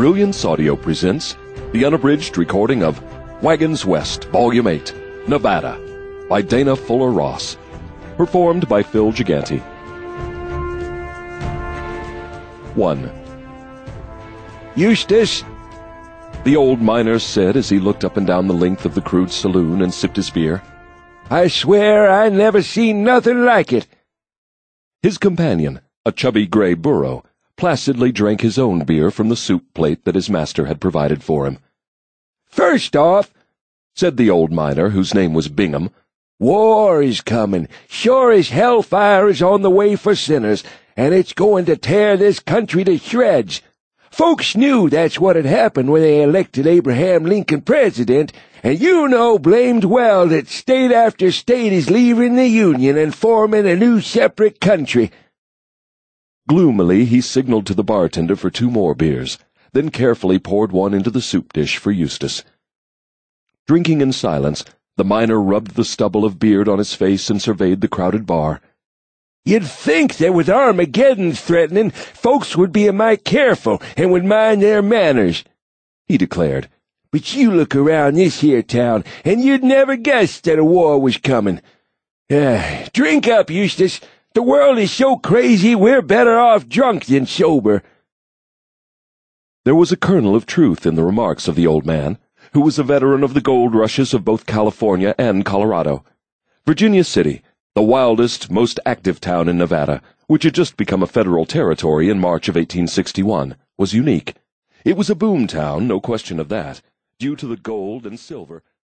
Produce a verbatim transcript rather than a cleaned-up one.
Brilliance Audio presents the unabridged recording of Wagons West, Volume eight, Nevada, by Dana Fuller Ross. Performed by Phil Gigante. one. "Eustace," the old miner said as he looked up and down the length of the crude saloon and sipped his beer. "I swear I never seen nothing like it." His companion, a chubby gray burro, placidly drank his own beer from the soup plate that his master had provided for him. "First off," said the old miner, whose name was Bingham, "war is coming, sure as hellfire is on the way for sinners, and it's going to tear this country to shreds. Folks knew that's what had happened when they elected Abraham Lincoln president, and you know blamed well that state after state is leaving the Union and forming a new separate country." Gloomily he signaled to the bartender for two more beers, then carefully poured one into the soup dish for Eustace. Drinking in silence, the miner rubbed the stubble of beard on his face and surveyed the crowded bar. "You'd think that with Armageddon threatening, folks would be a mite careful and would mind their manners," he declared. "But you look around this here town, and you'd never guess that a war was coming. Uh, drink up, Eustace. The world is so crazy we're better off drunk than sober." There was a kernel of truth in the remarks of the old man, who was a veteran of the gold rushes of both California and Colorado. Virginia City, the wildest, most active town in Nevada, which had just become a federal territory in March of eighteen sixty-one, was unique. It was a boom town, no question of that, due to the gold and silver